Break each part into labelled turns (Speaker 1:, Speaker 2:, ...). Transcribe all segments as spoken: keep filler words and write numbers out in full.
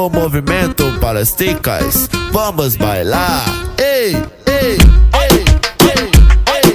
Speaker 1: o movimento para as ticas, vamos bailar. Ei, ei, ei, ei,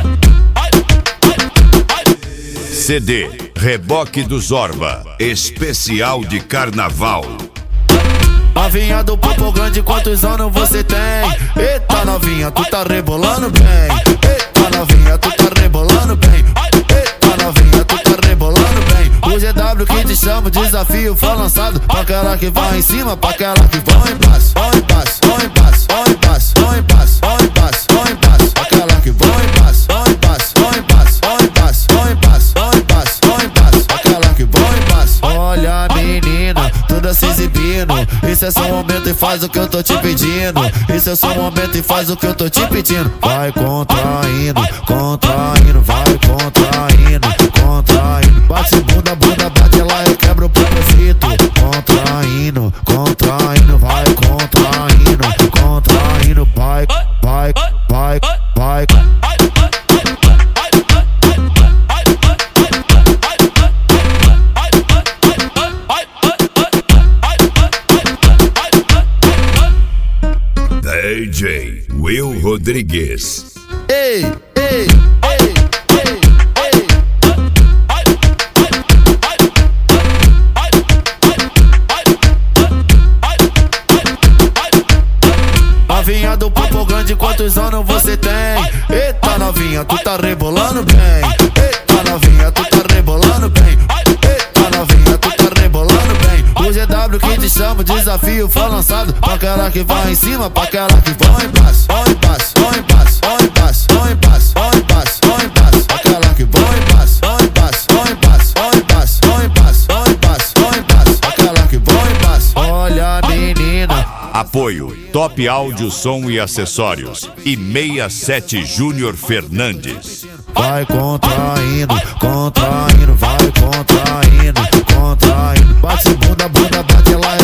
Speaker 1: ei.
Speaker 2: C D Reboque do Zorba, especial de carnaval.
Speaker 1: Novinha do popo grande, quantos anos você tem? Eita novinha, tu tá rebolando bem. Eita novinha, tu tá rebolando bem. Eita novinha, tu tá rebolando bem. O G W que te chama, o desafio foi lançado. Pra aquela que vai em cima, pra aquela que vai em passo. Vai em passo, vai em passo, vai em passo, vai em passo, vai em passo, vai em passo. Pra aquela que vai em passo, vai em passo, vai em passo, vai em passo, vai em passo, vai em passo, vai em passo. Pra aquela que vai em passo. Olha a menina, toda se exibindo. Esse é seu momento e faz o que eu tô te pedindo. Esse é seu momento e faz o que eu tô te pedindo. Vai contraindo, contraindo, vai contraindo, contraindo. Bate bunda, bunda, bate lá e quebra o propósito. Contraindo, contraindo, vai contraindo, contraindo, vai, vai, vai, vai.
Speaker 2: D J Will Rodrigues.
Speaker 1: Ei, ei, ei, ei, ei. Novinha do popo grande, quantos anos você tem? Eita novinha, tu tá rebolando bem. Eita novinha, tu tá rebolando bem. Eita novinha, tu tá rebolando bem. O G W que te chama, o desafio foi lançado. Pra aquela que vai em cima, pra aquela que vai em passo. Vai em passo, vai em passo, vai em passo, vai em passo, vai em passo, vai em passo. Pra aquela que vai em passo, vai em passo, vai em passo, vai em passo, vai em passo, vai em passo, vai em passo. Pra aquela que vai em passo. Olha a menina.
Speaker 2: Apoio Top Áudio, Som e Acessórios e sessenta e sete Júnior Fernandes.
Speaker 1: Vai contraindo, contraindo, vai contraindo, contraindo. Bate bunda, bunda, bate lá